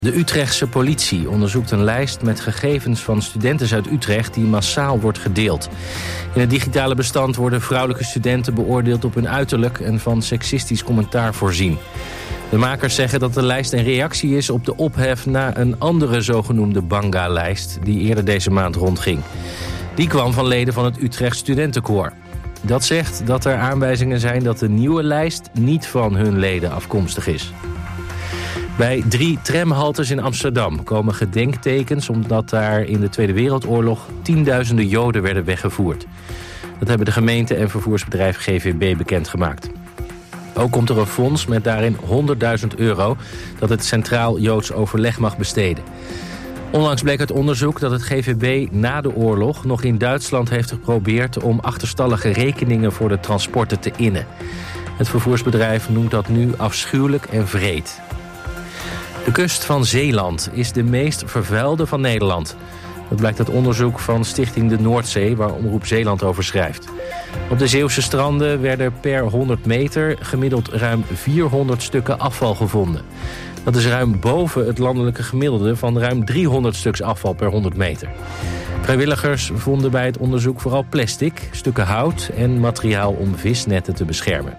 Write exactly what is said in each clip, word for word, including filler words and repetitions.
De Utrechtse politie onderzoekt een lijst met gegevens van studenten uit Utrecht die massaal wordt gedeeld. In het digitale bestand worden vrouwelijke studenten beoordeeld op hun uiterlijk en van seksistisch commentaar voorzien. De makers zeggen dat de lijst een reactie is op de ophef na een andere zogenoemde Banga-lijst die eerder deze maand rondging. Die kwam van leden van het Utrecht Studentenkoor. Dat zegt dat er aanwijzingen zijn dat de nieuwe lijst niet van hun leden afkomstig is. Bij drie tramhaltes in Amsterdam komen gedenktekens omdat daar in de Tweede Wereldoorlog tienduizenden Joden werden weggevoerd. Dat hebben de gemeente en vervoersbedrijf G V B bekendgemaakt. Ook komt er een fonds met daarin honderdduizend euro dat het Centraal Joods Overleg mag besteden. Onlangs bleek uit onderzoek dat het G V B na de oorlog nog in Duitsland heeft geprobeerd om achterstallige rekeningen voor de transporten te innen. Het vervoersbedrijf noemt dat nu afschuwelijk en wreed. De kust van Zeeland is de meest vervuilde van Nederland. Dat blijkt uit onderzoek van Stichting de Noordzee, waar Omroep Zeeland over schrijft. Op de Zeeuwse stranden werden per honderd meter gemiddeld ruim vierhonderd stukken afval gevonden. Dat is ruim boven het landelijke gemiddelde van ruim driehonderd stuks afval per honderd meter. Vrijwilligers vonden bij het onderzoek vooral plastic, stukken hout en materiaal om visnetten te beschermen.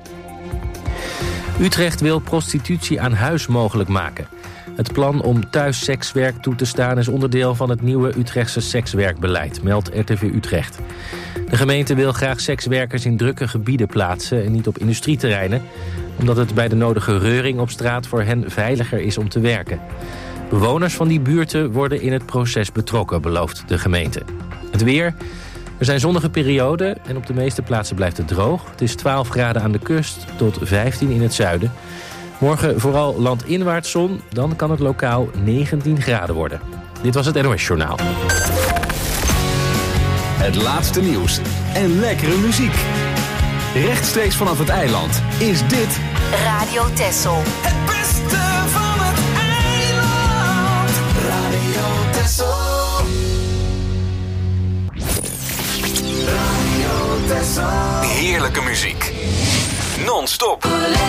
Utrecht wil prostitutie aan huis mogelijk maken. Het plan om thuissekswerk toe te staan is onderdeel van het nieuwe Utrechtse sekswerkbeleid, meldt R T V Utrecht. De gemeente wil graag sekswerkers in drukke gebieden plaatsen en niet op industrieterreinen, omdat het bij de nodige reuring op straat voor hen veiliger is om te werken. Bewoners van die buurten worden in het proces betrokken, belooft de gemeente. Het weer. Er zijn zonnige perioden en op de meeste plaatsen blijft het droog. Het is twaalf graden aan de kust tot vijftien in het zuiden. Morgen vooral landinwaarts zon, dan kan het lokaal negentien graden worden. Dit was het N O S Journaal. Het laatste nieuws en lekkere muziek. Rechtstreeks vanaf het eiland is dit Radio Texel. Het beste van het eiland. Radio Texel. Radio Texel. heerlijke muziek. Non-stop.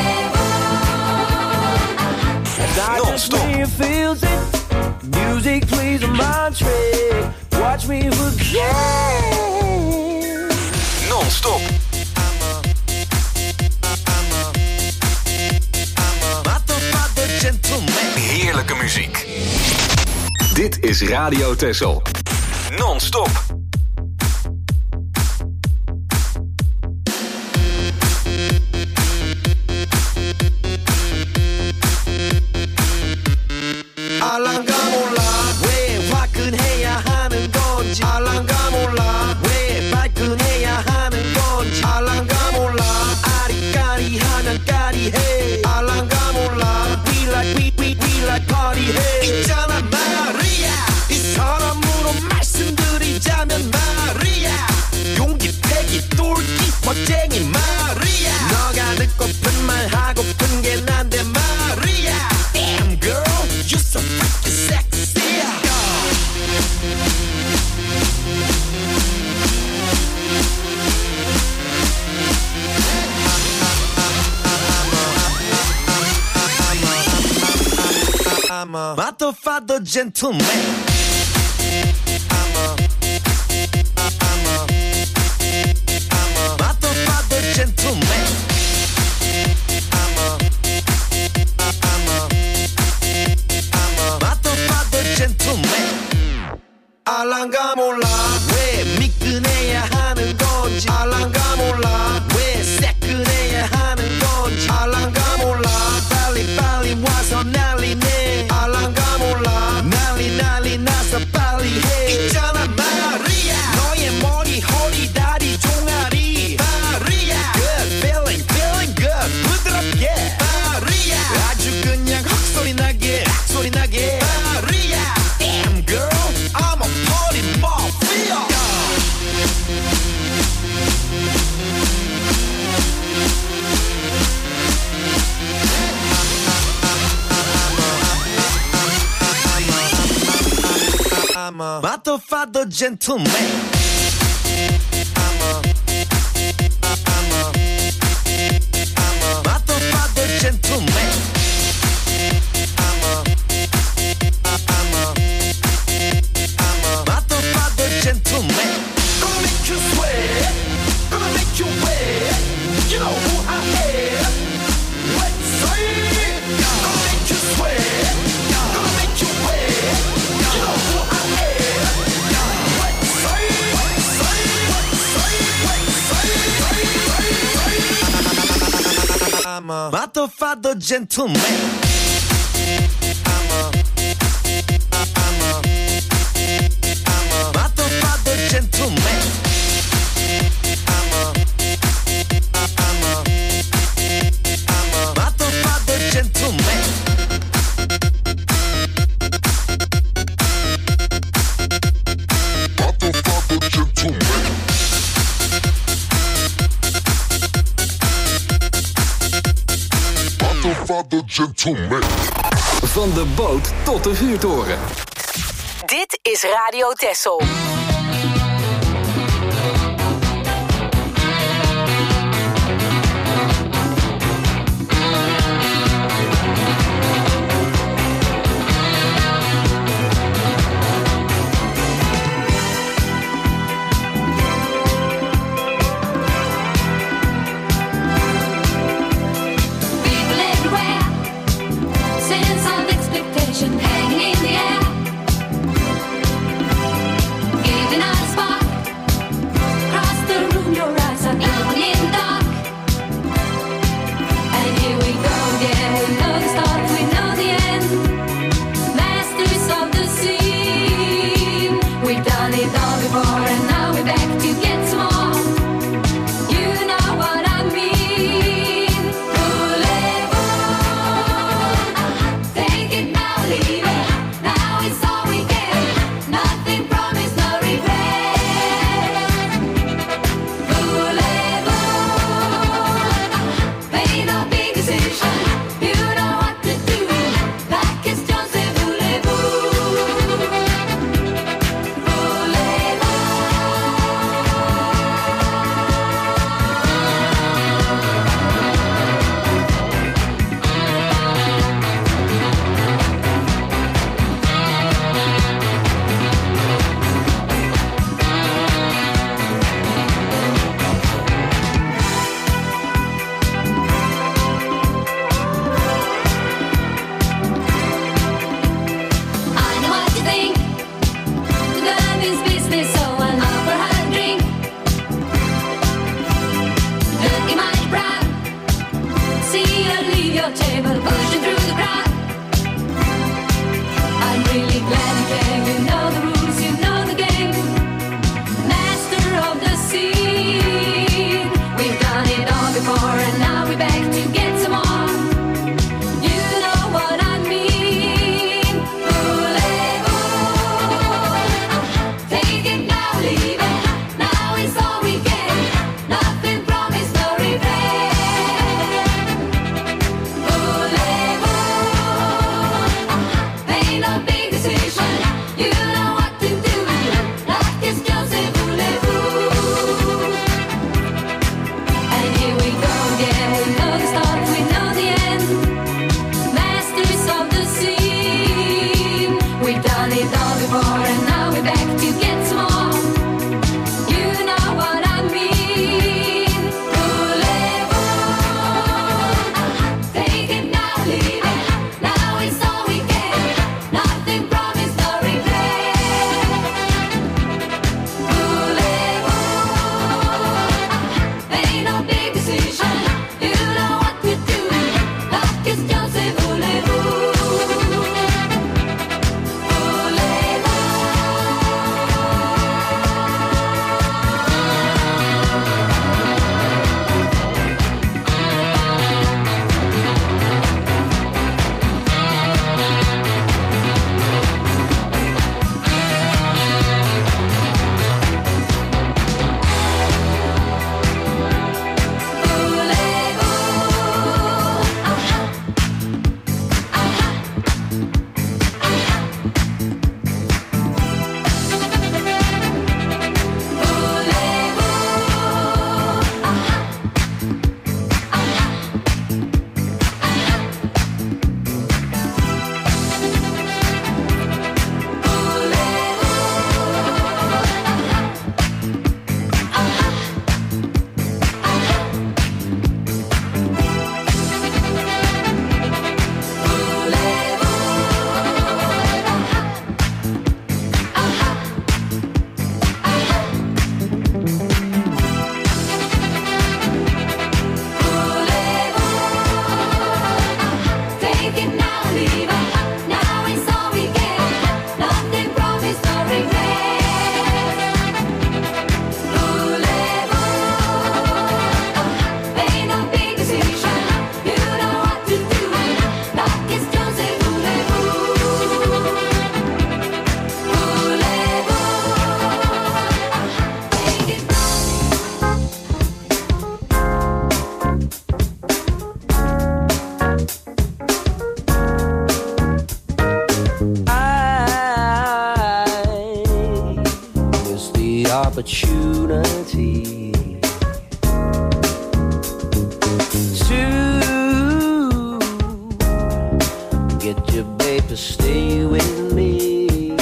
Non-stop. Music plays on my track. Watch me forget. Non-stop. Heerlijke muziek. Dit is Radio Texel. Non-stop. 알랑가 몰라 왜 화끈해야 하는 건지 알랑가 몰라 왜 발끈해야 하는 건지 알랑가 몰라 아리까리하면 까리해 알랑가 몰라 We like we we we like party해 있잖아 마리아 이 사람으로 말씀드리자면 마리아 용기 패기 똘끼 멋쟁이 마리아 너가 듣고픈 말 하고픈 게 난데 마리아 Damn girl you so freaking sexy I'm a motherfucker gentleman I'm a I'm a I'm a motherfucker gentleman I'm a I'm a I'm a motherfucker gentleman 알랑가 몰라 왜 미끈해야 하는 건지 알랑가 몰라 왜 새끈해야 하는 건지 알랑가 몰라 빨리 빨리 와서 난리네 알랑가 몰라 난리 난리 나서 빨리 해 있잖아 마리아 너의 머리 허리 다리 종아리 마리아 Good feeling feeling good 부드럽게 마리아 아주 그냥 헉소리 나게 악소리 나게 마리아 Damn girl I'm a party mafia I'm a motherfucker gentleman. I'm a, I'm a, I'm a motherfucker gentleman. I'm a, a matto gentleman. I'm a, I'm a, I'm a matto gentleman. I'm a, I'm a, I'm a matto gentleman. Gentleman. Van de boot tot de vuurtoren. Dit is Radio Texel. Hanging in the air, giving us spark. Across the room, your eyes are glowing in the dark. And here we go again. We know the start, we know the end. Masters of the scene. We've done it all before, and now we're back to get some more. You know what I mean. Voulez-vous take it now? Leave it. Now it's all we get. Nothing promised, no regret. Voulez-vous made a big decision. You know what to do. La question c'est voulez-vous. I know what you think. The love is business, so I'll offer her a drink. Looking mighty proud. See her leave your table, pushing through the crowd. I'm really glad you came. You know the rules, you know the game. Master of the scene. We've done it all before, and now we're back to get some more. You know what I mean. Voulez-vous take it now, leave it. Now it's all we get. Nothing promised, no regret. Voulez-vous made a big decision. You know what to do. La question c'est voulez-vous. And here we go again. We know the start, we know the end. Masters of the scene. We've done it all before, and now we're back to get some more. You know what I mean. Voulez-vous take it now, leave it. Now it's all we get. Nothing promised, no regret. Voulez-vous made a big decision. You know what to do. La question c'est voulez-vous. Voulez-vous opportunity to get your babe to stay with me.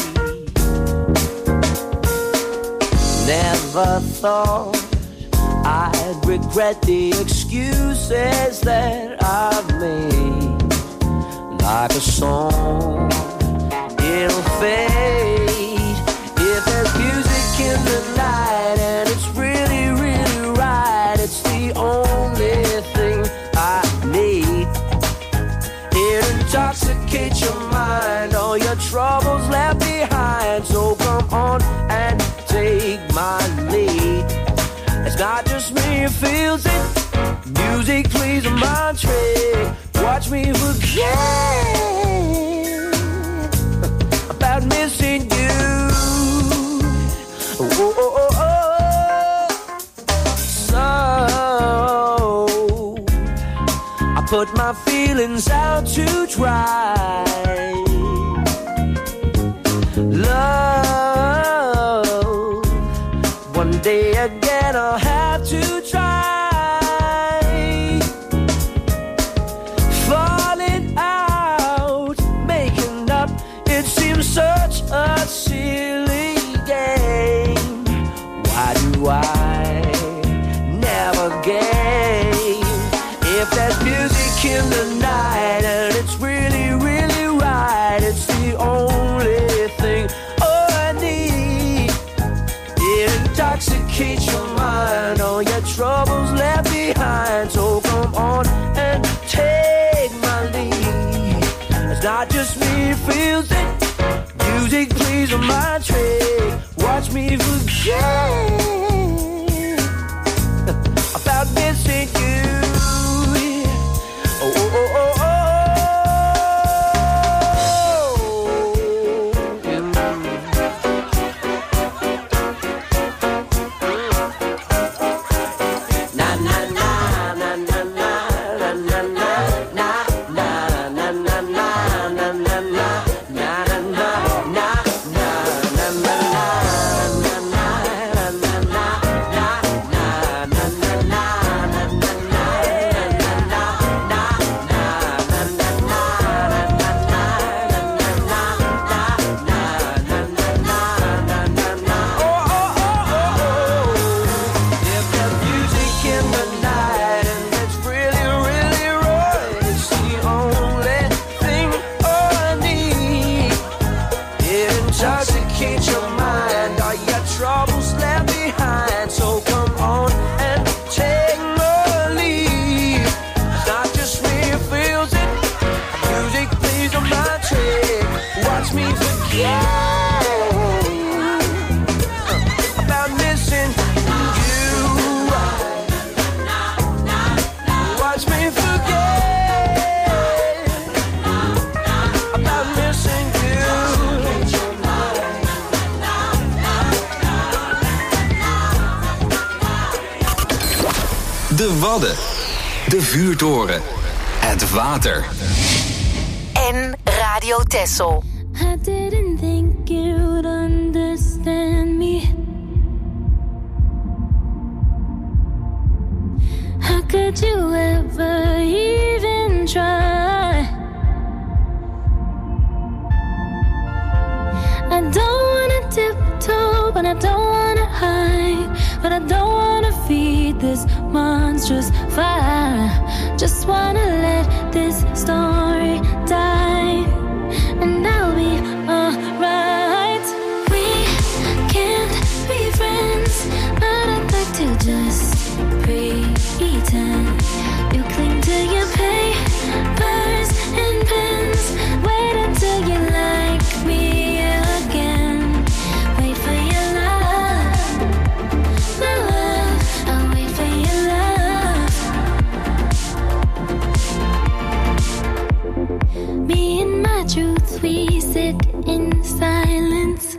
Never thought I'd regret the excuses that I've made. Like a song, it'll fade. If there's music in the night and it's really, really right, it's the only thing I need. It intoxicates your mind, all your troubles left behind. So come on and take my lead. It's not just me who feels it. Music plays on my trick. Watch me forget about missing you. Oh, oh, oh, oh. So I put my feelings out to dry. Love, one day again I'll have to try. Falling out, making up, it seems such a silly game. Why do I never game? If there's music in the night and it's really, really right, it's the only thing I need. It intoxicates your mind, all your troubles left behind. So come on and take my lead. It's not just me who feels it. Music plays on my trick. Watch me forget about missing you. Oh, oh, oh, oh, oh. Na na na na na na na na na na na na na na na na. Intoxicate your mind, all your troubles left behind. So come on and take my lead. It's not just me who feels it. Music plays on my trick. Watch me forget about missing you. Watch me forget about missing you. De Wadden. De Vuurtoren. Het water. En Radio Texel. I didn't think you'd understand me. How could you ever even try? I don't wanna tiptoe, but I don't wanna hide. But I don't wanna feed this monstrous fire. Just wanna let this story die, and I'll be alright. We can't be friends, but I'd like to just pretend. You cling to your papers and pens. Wait until you like me again. Wait for your love, my love. I'll wait for your love. Me and my truth, we sit in silence.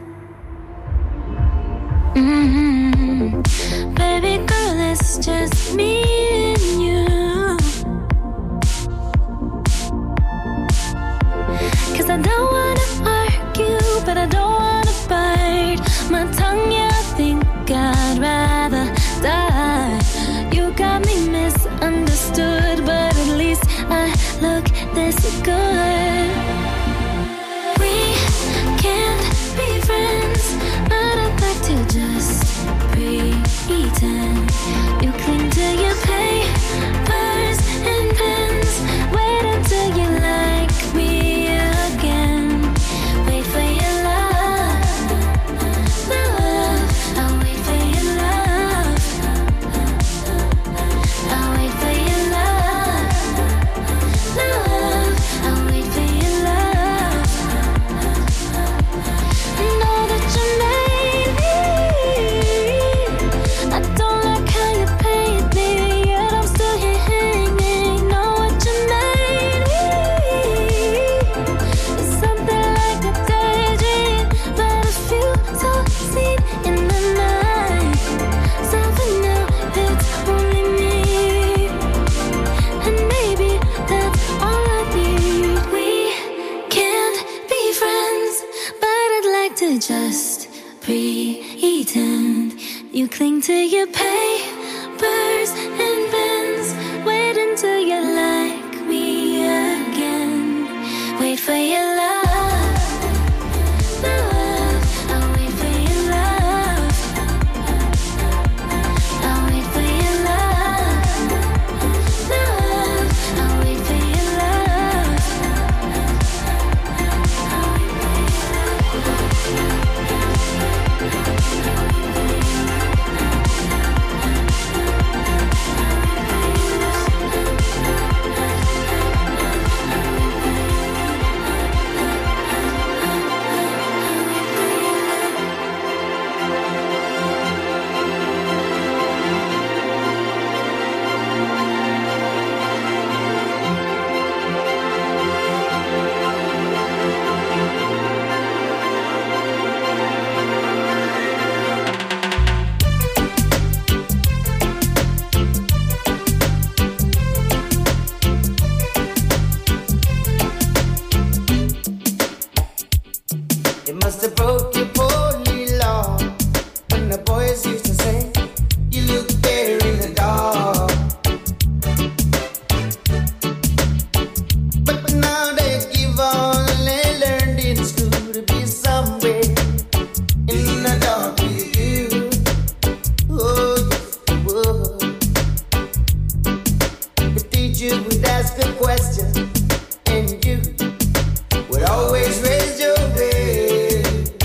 Mm-hmm. Baby girl, it's just me and you. 'Cause I don't wanna argue, but I don't wanna bite my tongue. Yeah, I think eaten. You cling to your papers and pens. Wait until you like me again. Wait for your love, love. I'll wait for your love. I'll wait for your love, love. I'll wait for your love. Know that you made me. I don't like how you paid me, yet I'm still here hanging. Know what you made me. It's something like a daydream, but a few so seen in the night. So for now, it's only me, and maybe that's all I need. We can't be friends, but I'd like to just pretend. You cling to your papers and pens. Wait until you like me again. Wait for your love, love. I'll wait for your love. I'll wait for your love, love. I'll wait for your love. I'll wait for your It must have broke your poorly law when the boys used to say, you look better in the dark. But now they give all they learned in school to be somewhere in the dark with you. Oh, yes, they would. The teacher would ask a question, and you would always raise your head.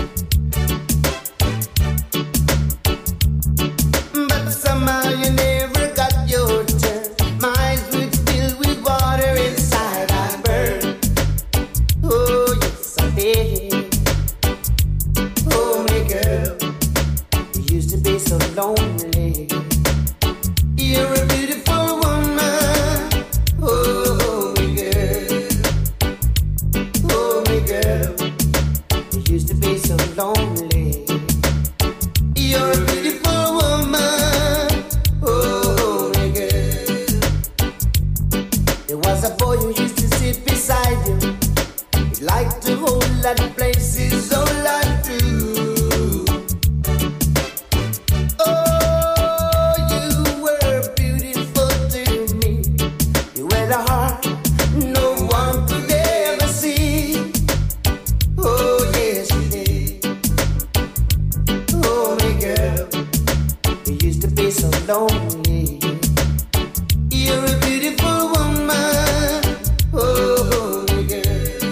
But somehow you never got your turn. My eyes would fill with water inside I burn. Oh, yes, I did. Oh, my girl, you used to be so lonely. You're a beautiful woman. Oh, my girl. Oh, my girl, you used to be so lonely. You're a beautiful woman. Oh, my girl. There was a boy who used to sit beside you. He liked to hold that places so like true. Oh, you were beautiful to me. You had a heart no one could ever see. Oh, yes, you did. Oh, my girl, you used to be so lonely. You're a beautiful woman. Oh, my girl,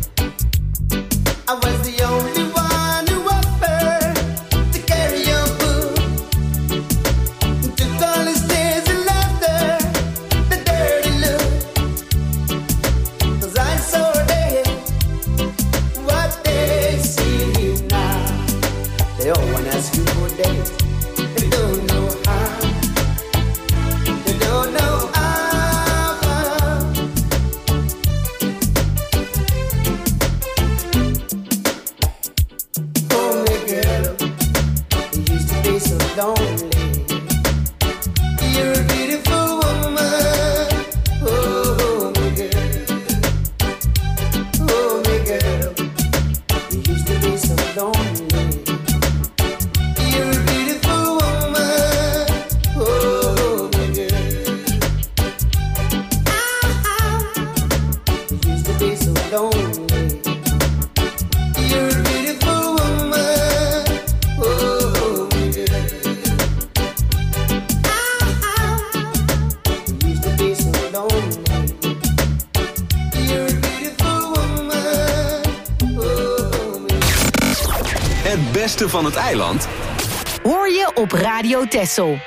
I was the only one who offered to carry your book. Took all the stares and laughter, the dirty look. 'Cause I saw them, what they see now. They all wanna ask you for days, they don't know how. Het beste van het eiland hoor je op Radio Texel.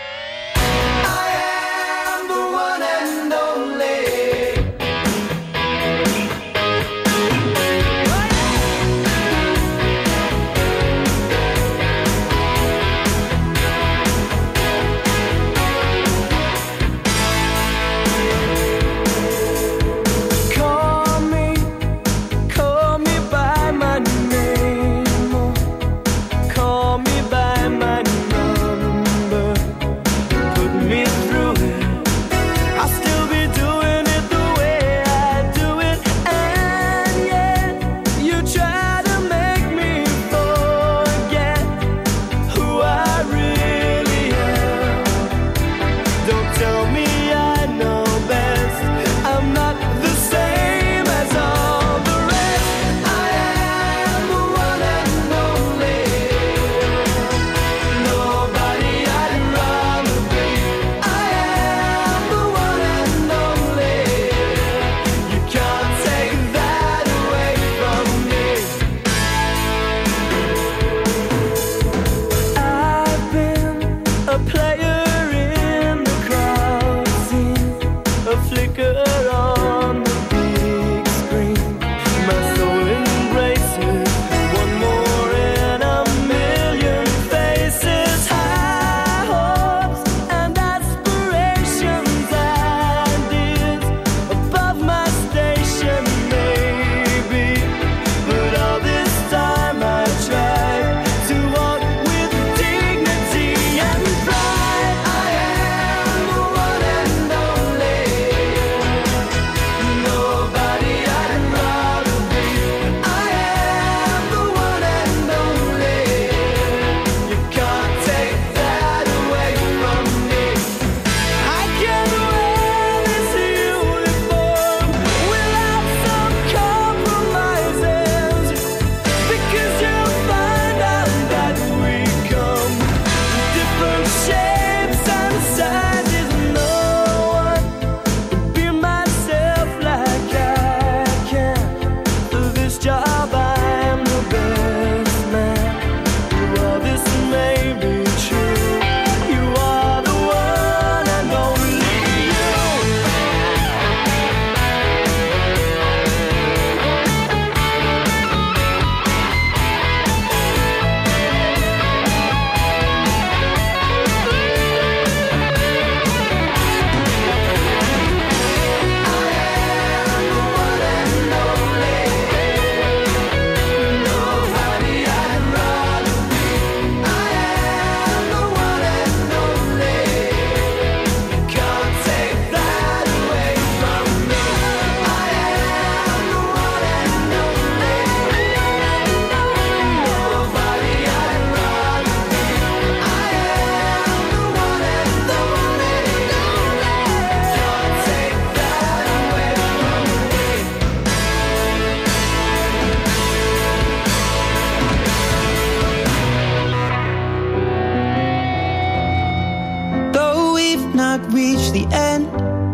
reach the end.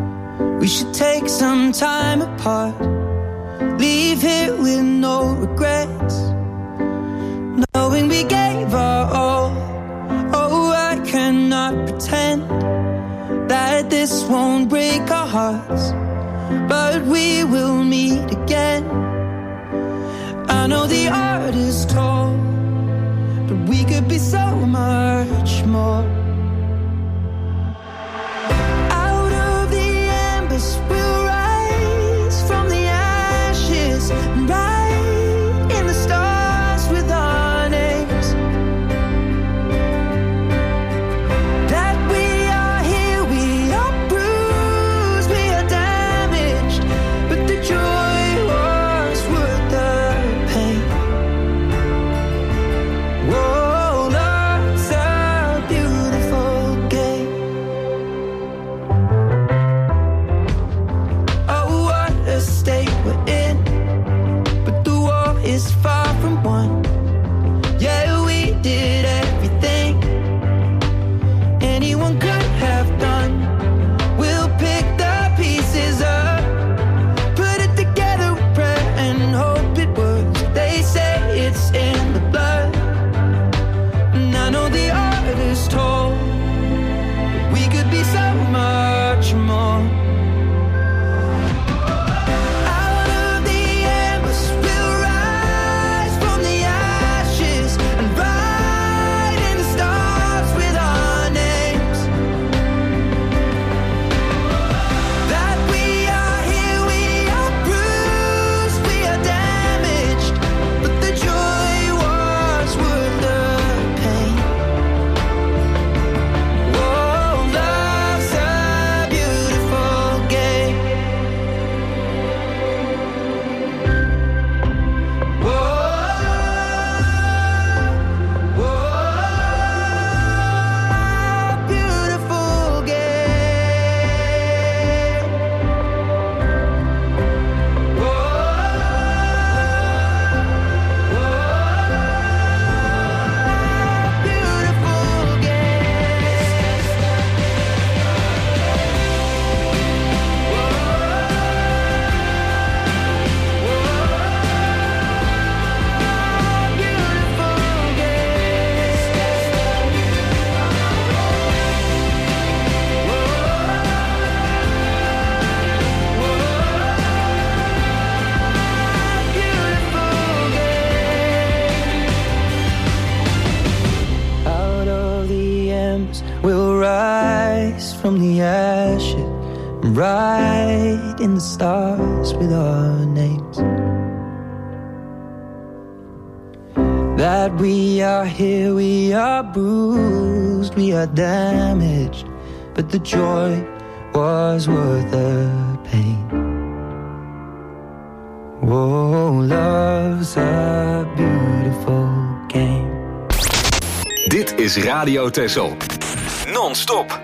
We should take some time apart. Leave here with no regrets, knowing we gave our all. Oh, I cannot pretend that this won't break our hearts, but we will meet again. I know the art is tall, but we could be so much more. Out of the embers we'll rise, from the ashes and write in the stars with our names, that we are here, we are bruised, we are damaged, but the joy was worth the pain. Whoa, love's a beautiful game. Oh, what a state we're in, but the war is far from won. Yeah, we did everything anyone could have done. We'll pick the pieces up, put it together with prayer and hope it works. They say it's in the blood, rise from the ashes and write in the stars with our names. That we are here, we are bruised, we are damaged, but the joy was worth the pain. Whoa, love's a beautiful game. Dit is Radio Texel. Non-stop.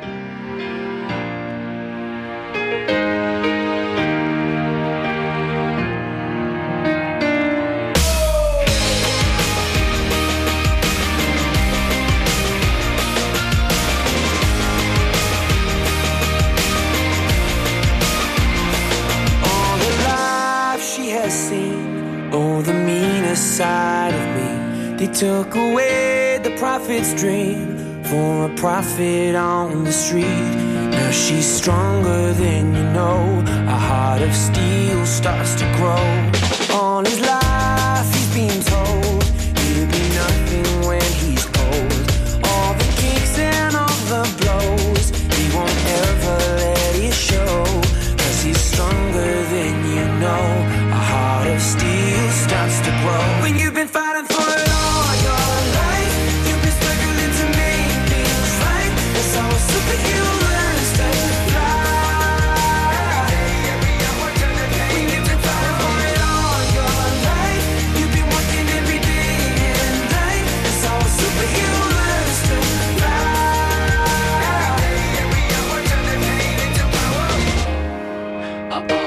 Side of me, they took away the prophet's dream for a prophet on the street. Now she's stronger than you know. A heart of steel starts to grow. On his life he's been told he'll be nothing when he's old. All the kicks and all the blows, he won't ever let it show. Cause he's stronger than you know. A heart of steel starts to grow. When you've been fighting for it all your life, you've been struggling to make things right. That's how a superhero learns to fly. When you've been fighting for it all your life, you've been working every day and night. That's how a superhero learns to fly. Uh-oh.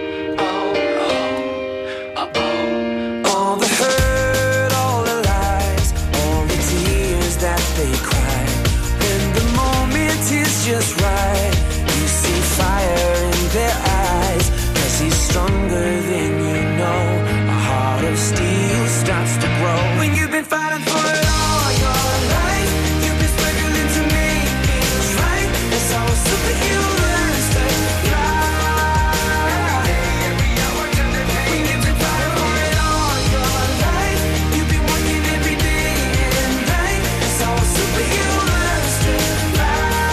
Just right, you see fire in their eyes. Cause he's stronger than you know. A heart of steel starts to grow. When you've been fighting for it all your life, you've been struggling to make things right. That's how a superhero learns to fly. When you've been fighting for it all your life, you've been working every day and night. That's how a superhero learns to fly.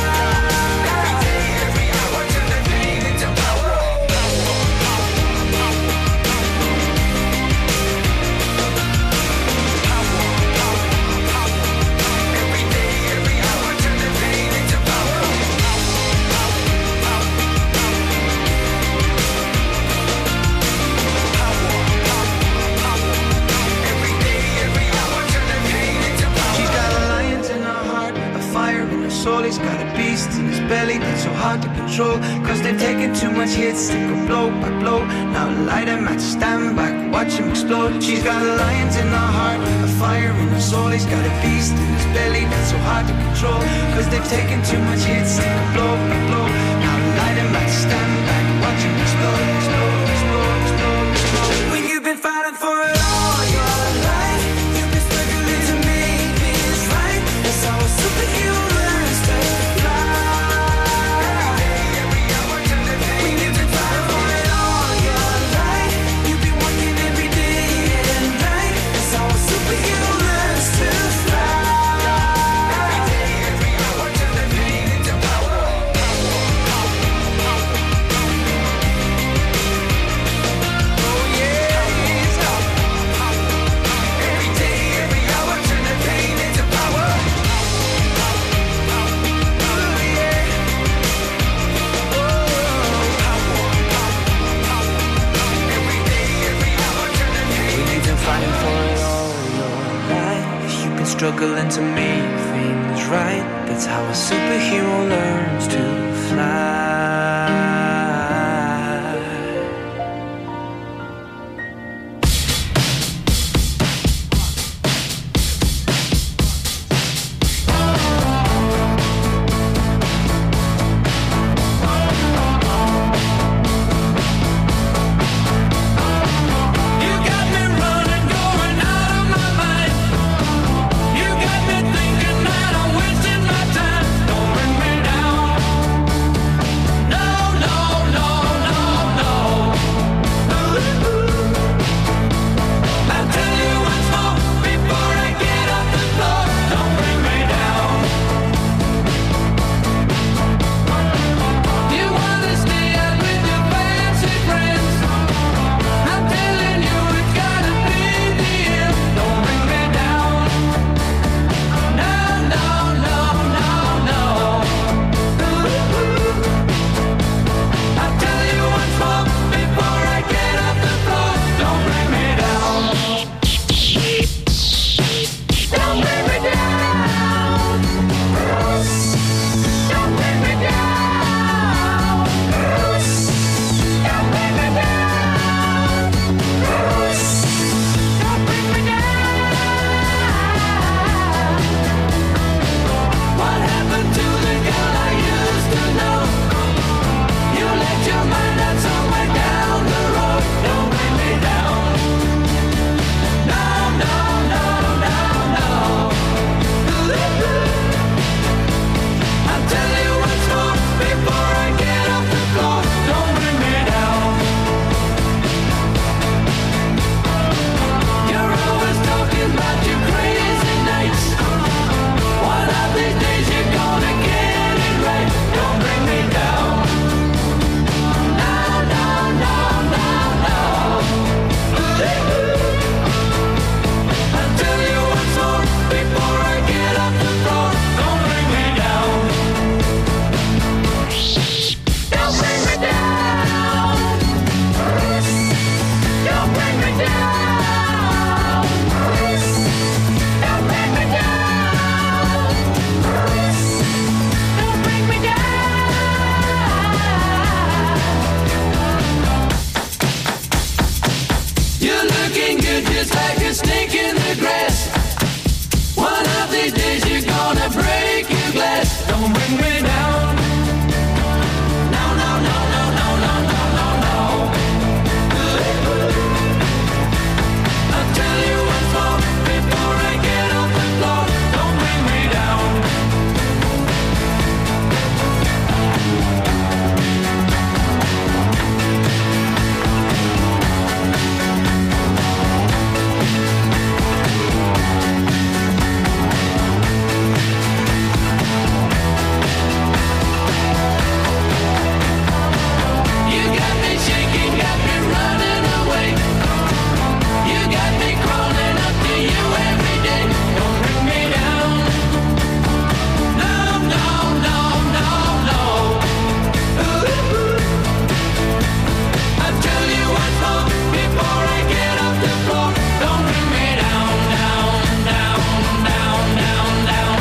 Soul, he's got a beast in his belly that's so hard to control. Cause they've taken too much hits, they go blow by blow. Now light him at stand back, watch him explode. She's got lions in her heart, a fire in her soul. He's got a beast in his belly that's so hard to control. Cause they've taken too much hits, they go blow by blow. Now light him at stand back, watch him explode, explode, explode, explode, explode. When you've been fighting for it all your life, you've been struggling to make things right. That's how a superhero learns to fly. When you've been fighting for it all your life, you've been working every day and night. That's how a superhero learns to fly. Every hour turn the pain into power. Oh yeah, every day, every hour turn the pain into power. Fighting for it all your life, you've been struggling to make things right. That's how a superhero learns to fly. Thinking that I'm wasting my time. Don't bring me down. rest. One of these days you're gonna break your glass. Don't bring me down. No, no, no, no, no, no, no, no, no. I'll tell you once more before I get off the floor. Don't bring me down. You got me shaking, got me running away. You got me crawling up to you every day. Don't bring me down. No, no, no, no, no. Ooh. I'll tell you once more before I get off the floor. Don't bring me down, down, down, down, down, down.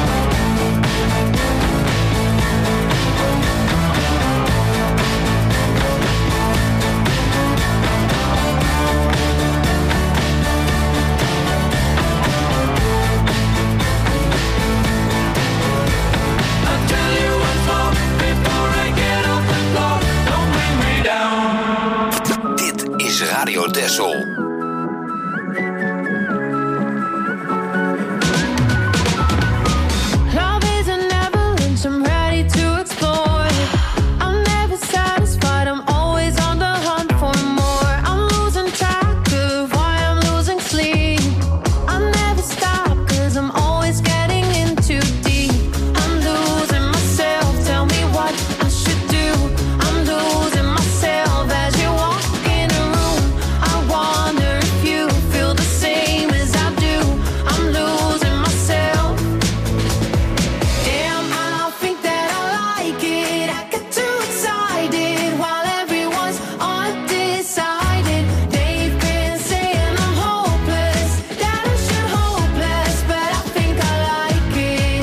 I'll tell you once more before I get off the floor. Don't bring me down. Dit is Radio Texel. Love is an avalanche, I'm ready to explore. I'm never satisfied, I'm always on the hunt for more. I'm losing track of why I'm losing sleep. I never stop, cause I'm always getting in too deep. I'm losing myself, tell me what I should do. I'm losing myself as you walk in a room. I wonder if you feel the same as I do. I'm losing myself. Damn, I think that I like it. I get too excited while everyone's undecided. They've been saying I'm hopeless, that I should hope less, but I think I like it.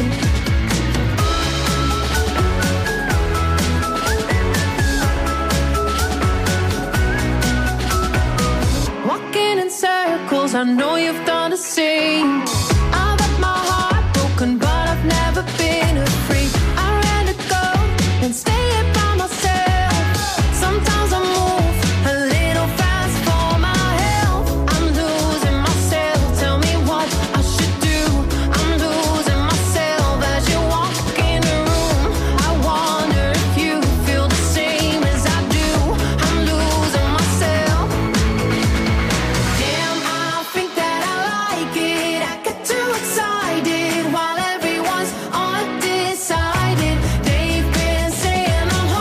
Walking in circles, I know you've done the same. I've had my heart broken, but I've never been afraid. I'd rather go than stay here by myself. Sometimes I move a little fast for my health. I'm losing myself, tell me what I should do. I'm losing myself as you walk in the room. I wonder if you feel the same as I do. I'm losing myself. Damn, I think that I like it. I get too excited while everyone's undecided. They've been saying I'm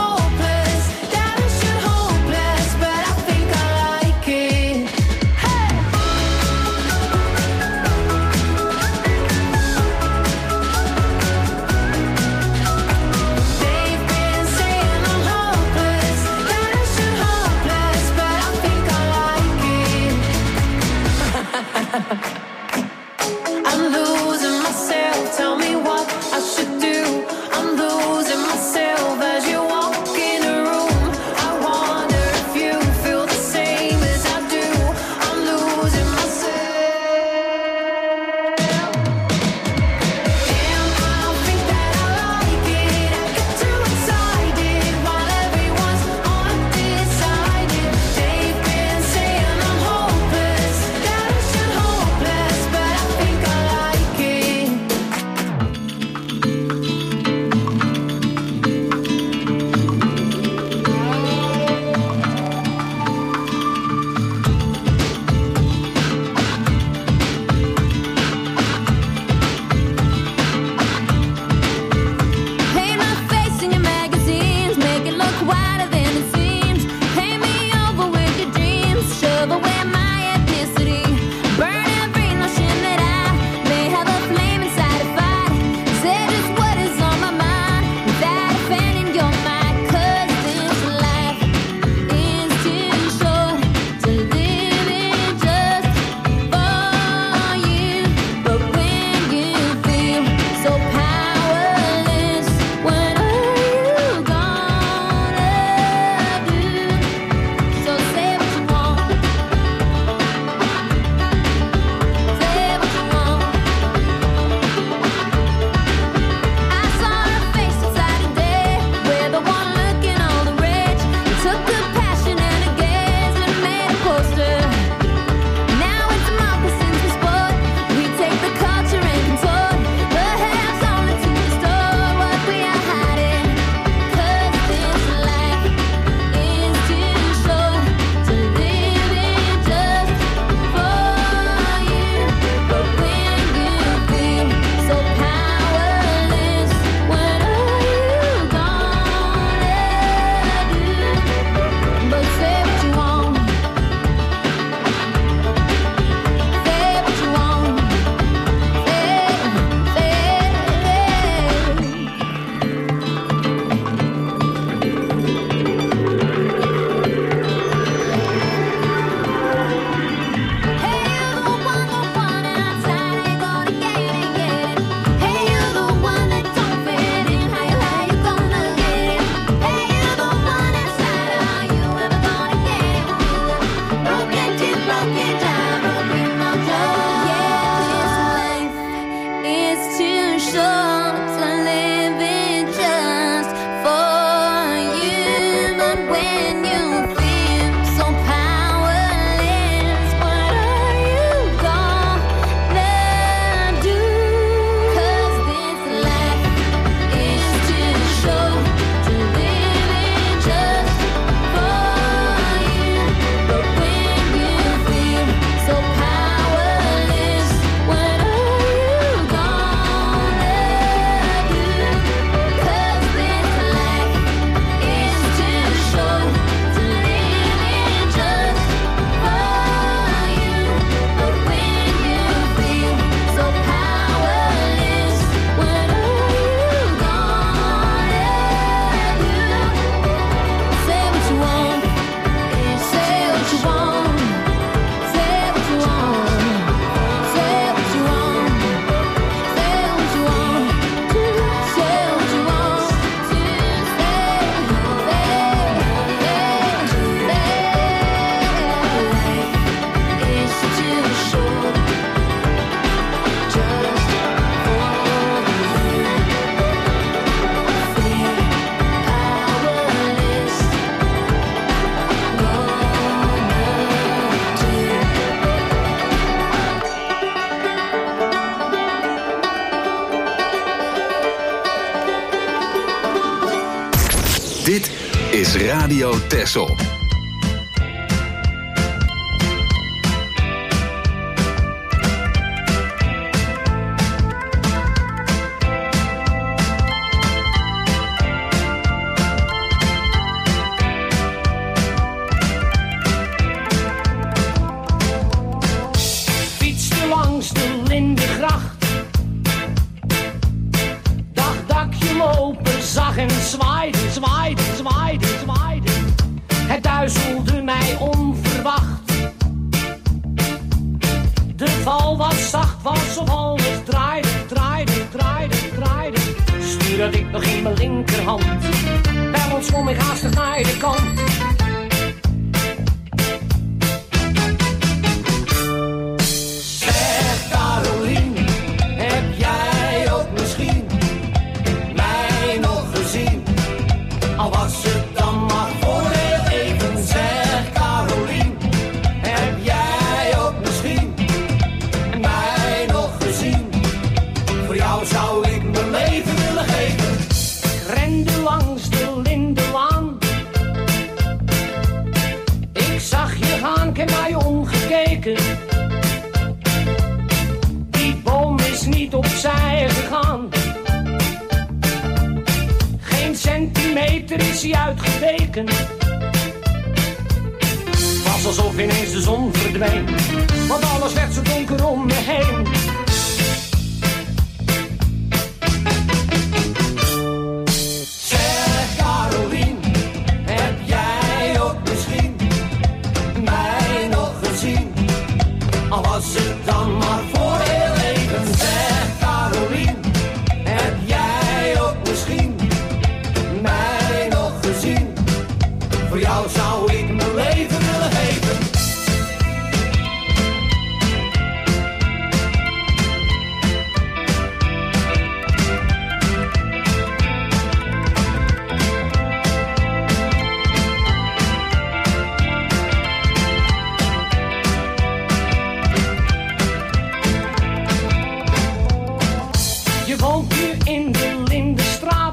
Dit is Radio Texel. Fietste langs de Lindegracht. Dacht dat ik je lopen zag en zwaaide, zwaaide, zwaaide, zwaaide. Het duizelde mij onverwacht. De val was zacht, was of alles draaide, draaide, draaide, draaide. Stuurde ik nog in mijn linkerhand. Bij ons zwom ik haastig naar de kant. Zeg Carolien, heb jij ook misschien mij nog gezien? Al was het dan maar voor heel even. Zeg Carolien, heb jij ook misschien mij nog gezien? Voor jou zou ik mijn leven willen geven. Ik rende langs de Lindenlaan. Ik zag je gaan, ik heb naar je omgekeken. Die boom is niet opzij gegaan. Geen centimeter is hij uitgeweken. Het was alsof ineens de zon verdween, want alles werd zo donker om me heen. Zeg Carolien, heb jij ook misschien mij nog gezien? Al was het dan maar voor heel even. Zeg Carolien, heb jij ook misschien mij nog gezien? Voor jou zou ik mijn leven willen geven. Je woont nu in de Lindenstraat.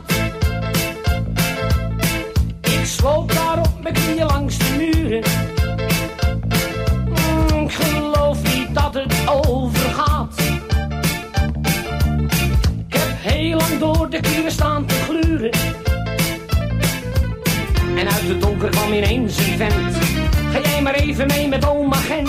Ik sloop daar op mijn knieën langs de muren. Mm, ik geloof niet dat het overgaat. Ik heb heel lang door de kieren staan te gluren. En uit het donker kwam ineens een vent. Ga jij maar even mee met oma Gent.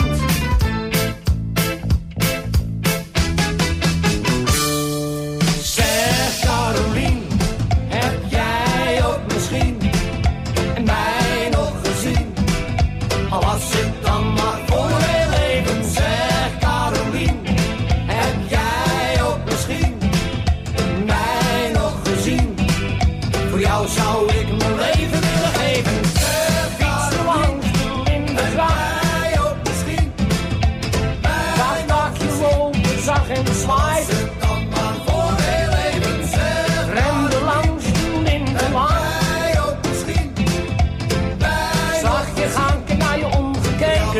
Zeg Carolien, heb jij ook misschien mij nog gezien? Al was het dan maar voor heel even. Zeg Carolien, heb jij ook misschien mij nog gezien? Voor jou zou ik mijn leven willen geven. Fietste langs de Lindengracht. Dacht dat je lopen zag en zwaaide. Rende langs de Lindenlaan. Zag je gaan, ik heb naar je omgekeken.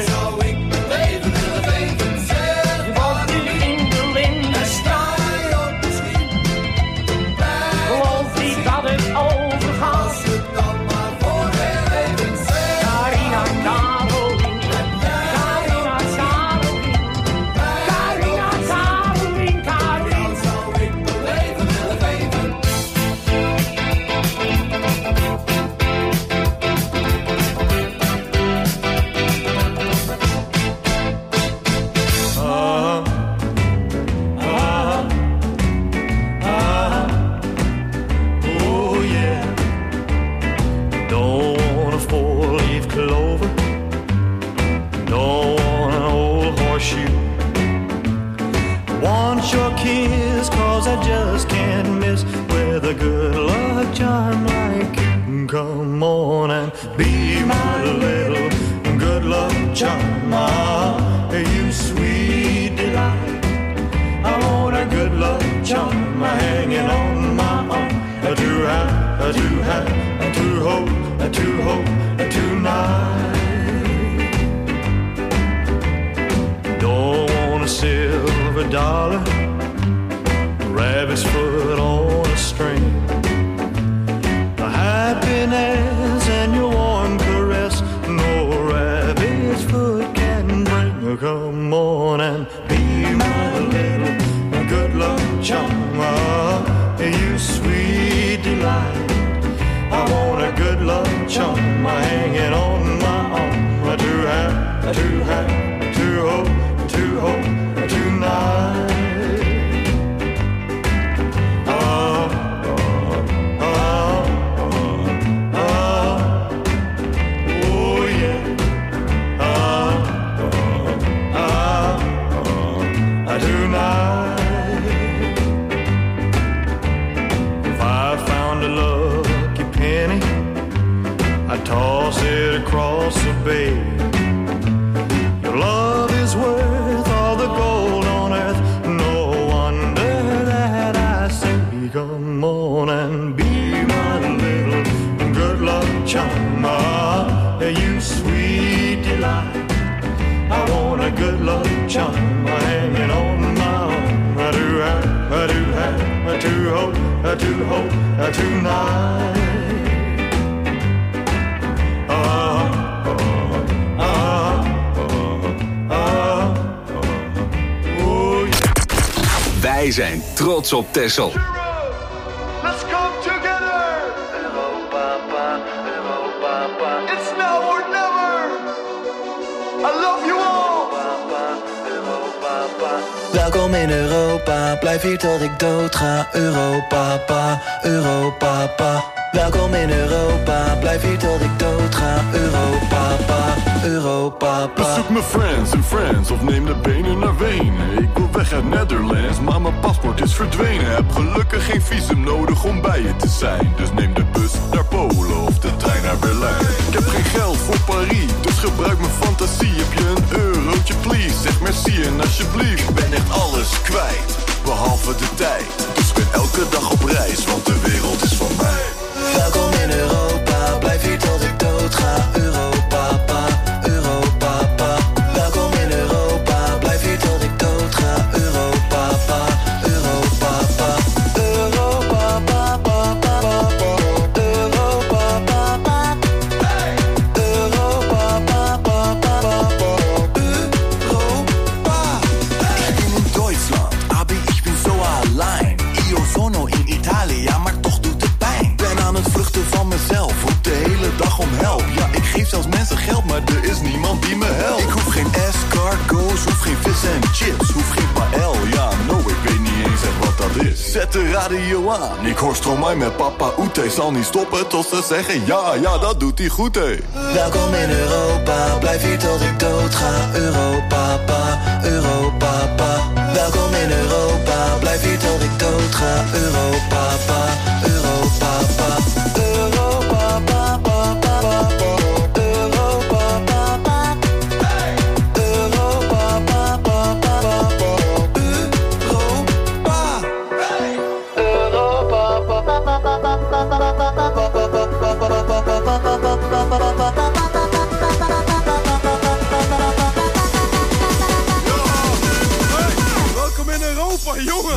Je woont nu in de Lindenstraat. Geloof niet dat het overgaat. Carina, Carolien. Carina, Carolien. Carina, Carolien, Carolien. Zou ik mijn leven willen geven? Oh yeah, don't want a four-leaf clover, don't want an old horseshoe. Want your kiss, cause I just can't miss with a good luck charm like you. Come on and be my little good luck charm, ah, you sweet delight. I want a good luck charm hanging on my arm. To have, to have, to hope, to hope tonight. Don't want a silver dollar, rabbit's foot on a string. Happiness chum, uh, you sweet delight. I want a good love chum, hanging on my arm, to have, to have, to hold, to hold tonight. Toss it across the bay. Your love is worth all the gold on earth. No wonder that I say, come on and be my little good luck charm. Ah, you sweet delight. I want a good luck charm hanging on my arm. I do have, I do have, I do hope, I do hope, I tonight. Wij zijn trots op Texel. Let's come together. Europa, Europa. It's now or never. I love you all. Welkom in Europa, blijf hier tot ik dood ga. Europa, pa, Europa, pa. Welkom in Europa, blijf hier tot ik dood ga. Europa, pa, Europa, pa. Bezoek mijn friends en friends of neem de benen naar Wenen. Ik wil weg uit Netherlands, maar mijn paspoort is verdwenen. Heb gelukkig geen visum nodig om bij je te zijn. Dus neem de bus naar Polen of de trein naar Berlijn. Ik heb geen geld voor Parijs, dus gebruik mijn fantasie. Heb je een eurotje please, zeg merci en alsjeblieft. Ik ben echt alles kwijt, behalve de tijd. Dus ik ben elke dag op reis, want de wereld is van mij. Welkom in Europa, blijf hier tot ik dood ga. Europa, pa, Europa, pa. Welkom in Europa, blijf hier tot ik dood ga. Europa, pa, Europa, pa. Europa, pa, pa, pa, pa, pa. Europa, pa, pa. Europa, pa, pa, pa, pa, pa. Europa. Ich bin in Deutschland, aber ich bin so allein. Io sono in Italia, maar toch doet het pijn. Ben aan het vluchten van mezelf, roep de hele dag om help. Ja, ik geef zelfs mensen geld, maar er is niemand die me helpt. Ik hoef geen escargots, hoef geen vis en chips, hoef geen paël. Ja, no, ik weet niet eens echt wat dat is. Zet de radio aan, ik hoor Stromae met Papa Oete. Zal niet stoppen tot ze zeggen ja, ja, dat doet hij goed, hé. Welkom in Europa, blijf hier tot ik dood ga. Europa, pa, Europa, pa. Welkom in Europa, blijf hier tot ik dood ga. Europa, pa, Europa, pa. Europa, pa, pa, pa, pa, pa. Europa, pa, pa. Europa, pa, pa, pa, pa, pa. Europa. Europa, pa, pa, pa, pa, pa, pa, pa, pa, pa, pa, pa, pa, pa. Welkom in Europa, jongen!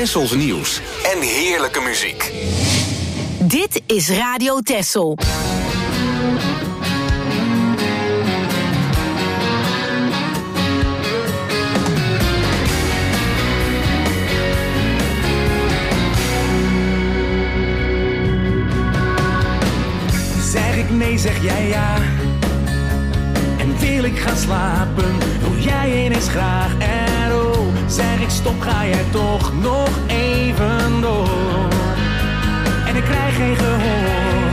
Tessels nieuws en heerlijke muziek. Dit is Radio Tessel. Zeg ik nee, zeg jij ja. En wil ik gaan slapen, doe jij ineens graag. En oh, zeg ik stop, ga jij toch nog even door. En ik krijg geen gehoor.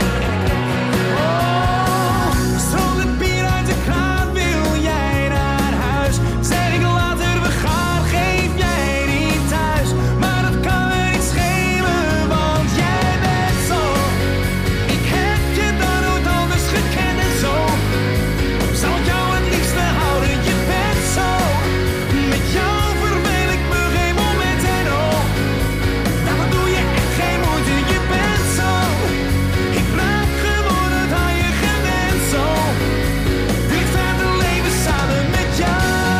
Oh, stroomt het bier uit de kraan, wil jij naar huis? Zeg ik later, we gaan, geef jij niet thuis. Maar dat kan me niet schelen, want jij bent zo. Ik heb je dan nooit anders gekend en zo. Zou ik jou het liefste houden, je bent zo. Met jou verveel ik me geen moment en oh. Daarom doe je echt geen moeite, je bent zo. Ik raak gewoon het aan je gewend zo. Wil ik verder leven samen met jou.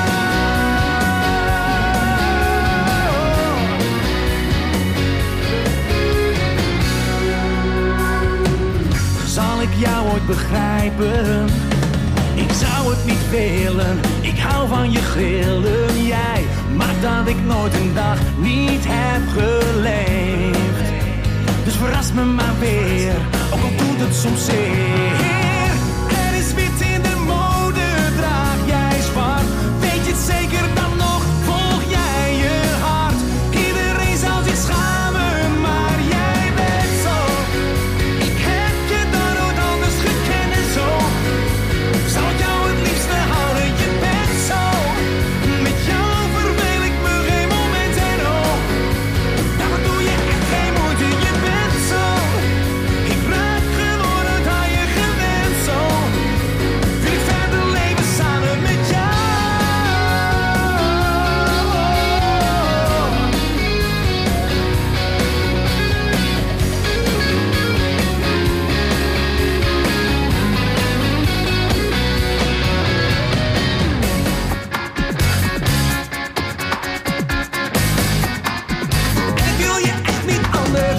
Zal ik jou ooit begrijpen? Ik zou het niet willen, ik hou van je grillen. Jij maakt dat ik nooit een dag niet heb geleefd. Dus verras me maar weer, ook al doet het soms zeer. Er is wit in de mode, draag jij zwart. Weet je het zeker dan nog, volg jij je hart. Iedereen zou zich schamen, maar jij bent zo. Ik heb je dan nooit anders gekend en zo. Zou ik jou het liefste houden, je bent zo. Met jou verveel ik me geen moment en oh. Daarom doe je echt geen moeite, je bent zo. Ik raak gewoon het aan je gewend zo. Wil ik verder leven samen met jou. En ik wil je echt niet anders.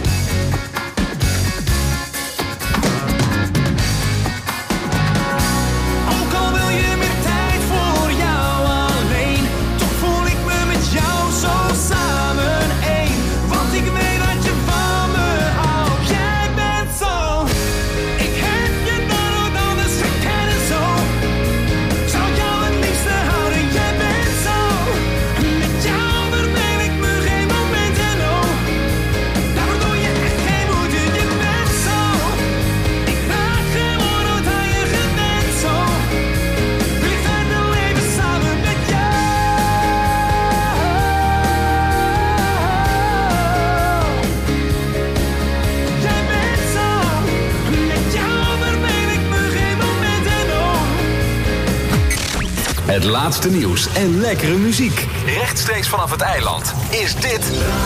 Ook al wil je meer tijd voor jou alleen, toch voel ik me met jou zo samen één. Want ik weet dat je van me houdt. Jij bent zo. Ik heb je dan nooit anders gekend en zo. Zou ik jou het liefste houden, jij bent zo. Met jou verveel ik me geen moment en oh. Daarom doe je echt geen moeite, je bent zo. Ik raak gewoon uit aan je gewend zo. Wil ik verder leven samen met jou. Jij bent zo. Met jou verveel ik me geen moment en oh. Het laatste nieuws en lekkere muziek. Rechtstreeks vanaf het eiland is dit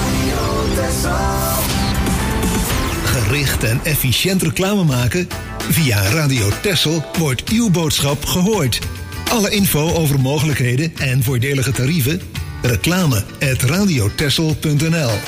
Gericht en efficiënt reclame maken? Via Radio Tessel wordt uw boodschap gehoord. Alle info over mogelijkheden en voordelige tarieven? Reclame at radiotessel punt n l.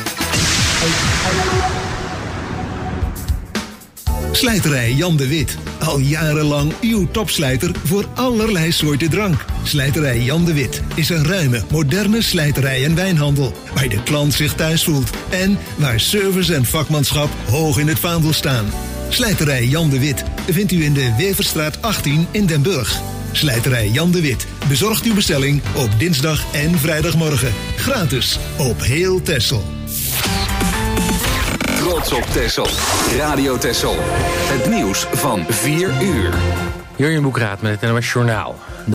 Slijterij Jan de Wit. Al jarenlang uw topslijter voor allerlei soorten drank. Slijterij Jan de Wit is een ruime, moderne slijterij en wijnhandel. Waar de klant zich thuis voelt. En waar service en vakmanschap hoog in het vaandel staan. Slijterij Jan de Wit vindt u in de Weverstraat achttien in Den Burg. Slijterij Jan de Wit bezorgt uw bestelling op dinsdag en vrijdagmorgen. Gratis op heel Texel. Trots op Texel. Radio Texel. Het nieuws van vier uur. Jurjen Boekraat met het N O S Journaal.